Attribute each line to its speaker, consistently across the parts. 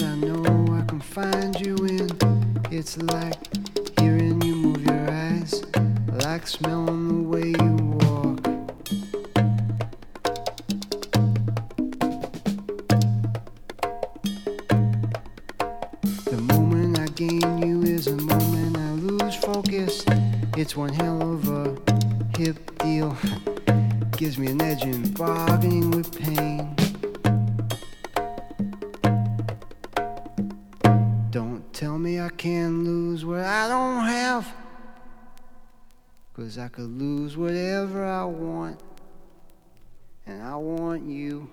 Speaker 1: I know I can find you in. It's like hearing you move your eyes, like smelling the way you walk. The moment I gain you is a moment I lose focus. It's one hell of a hip deal. Gives me an edge in bargaining with pain. Don't tell me I can lose what I don't have, 'cause I could lose whatever I want, and I want you.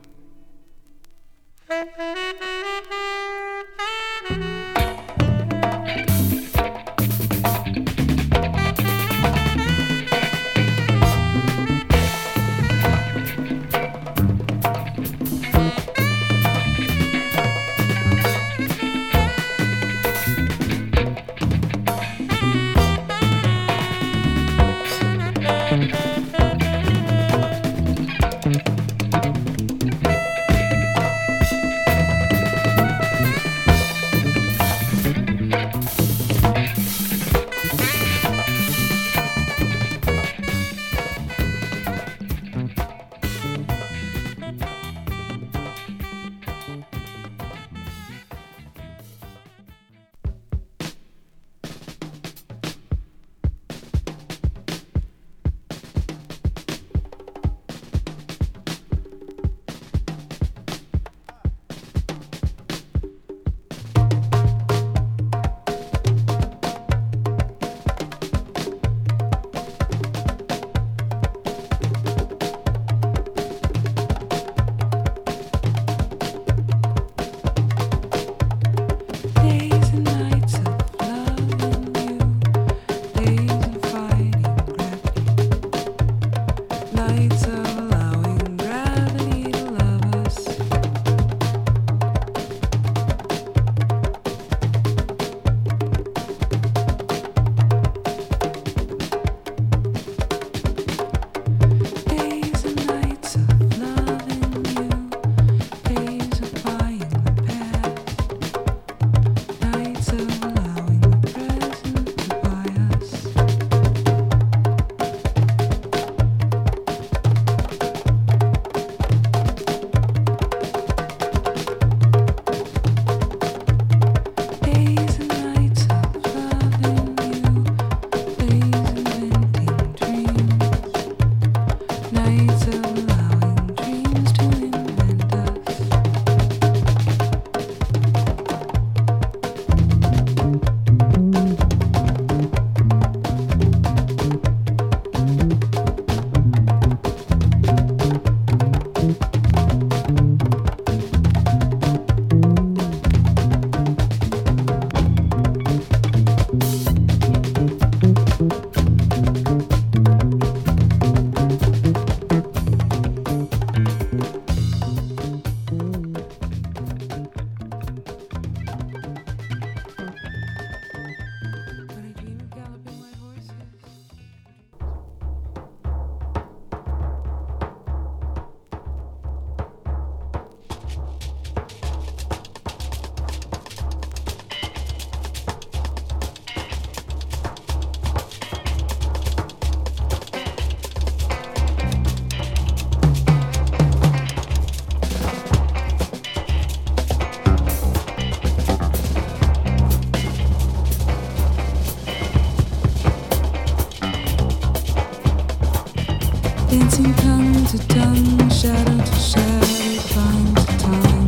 Speaker 2: Dancing tongue to tongue, shadow to shadow, time to time.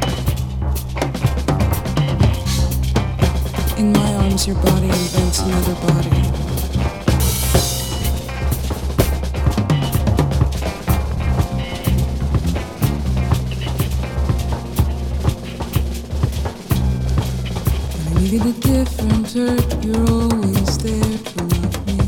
Speaker 2: In my arms, your body invents another body. When I needed a different hurt, you're always there to love me.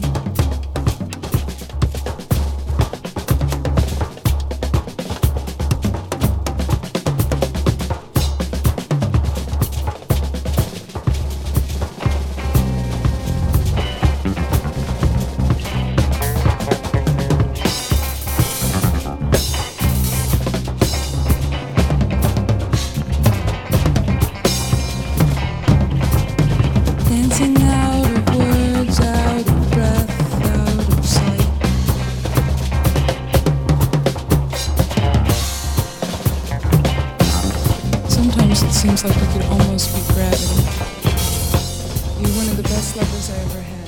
Speaker 2: Sometimes it seems like we could almost be gravity. You're one of the best lovers I ever had.